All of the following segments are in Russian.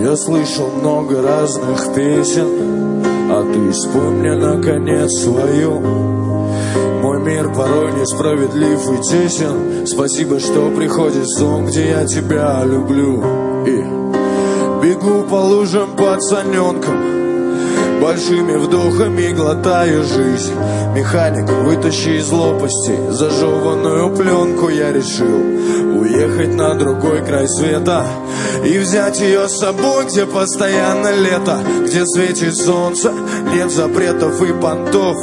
Я слышал много разных песен, а ты вспомни наконец свою. Мой мир порой несправедлив и тесен. Спасибо, что приходит сон, где я тебя люблю. И бегу по лужам пацаненком, большими вдохами глотаю жизнь. Механик, вытащи из лопасти зажеванную пленку. Я решил уехать на другой край света и взять ее с собой, где постоянно лето, где светит солнце, нет запретов и понтов.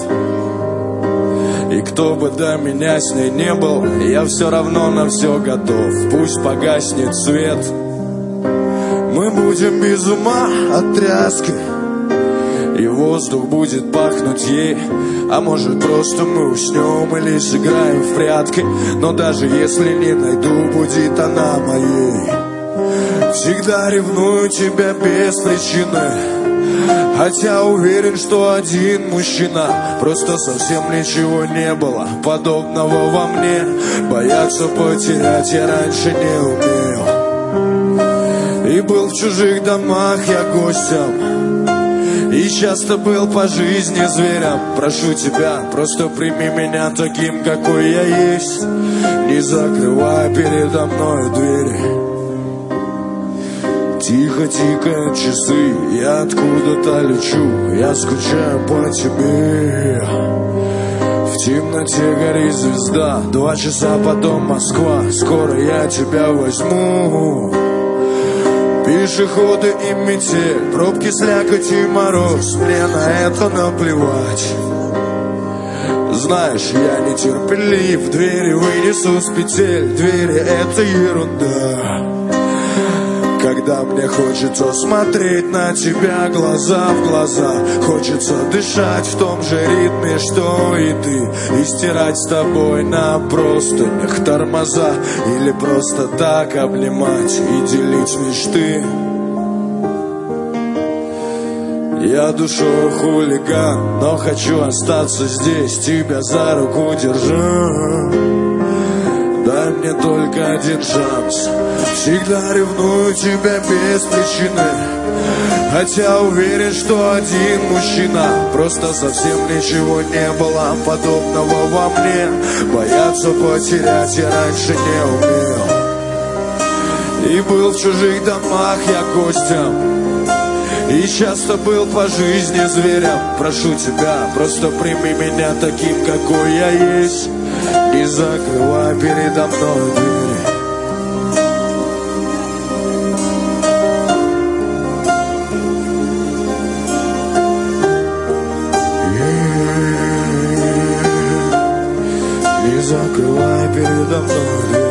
И кто бы до меня с ней не был, я все равно на все готов. Пусть погаснет свет, мы будем без ума от тряски, и воздух будет пахнуть ей. А может просто мы уснем или сыграем в прятки. Но даже если не найду, будет она моей. Всегда ревную тебя без причины, хотя уверен, что один мужчина. Просто совсем ничего не было подобного во мне. Бояться потерять я раньше не умел. И был в чужих домах я гостем, и часто был по жизни зверем. Прошу тебя, просто прими меня таким, какой я есть. Не закрывай передо мной двери. Тихо тикают часы, я откуда-то лечу. Я скучаю по тебе. В темноте горит звезда, 2 часа потом Москва. Скоро я тебя возьму. Пешеходы и метель, пробки, слякоть и мороз, мне на это наплевать. Знаешь, я нетерпелив, двери вынесу с петель. Двери — это ерунда, когда мне хочется смотреть на тебя глаза в глаза. Хочется дышать в том же ритме, что и ты, и стирать с тобой на простынях тормоза, или просто так обнимать и делить мечты. Я душой хулиган, но хочу остаться здесь, тебя за руку держу. Дай мне только один шанс. Всегда ревную тебя без причины, хотя уверен, что один мужчина. Просто совсем ничего не было подобного во мне. Бояться потерять я раньше не умел. И был в чужих домах я гостем, и часто был по жизни зверем. Прошу тебя, просто прими меня таким, какой я есть. Не закрывай передо мной двери. Не закрывай передо мной дверь.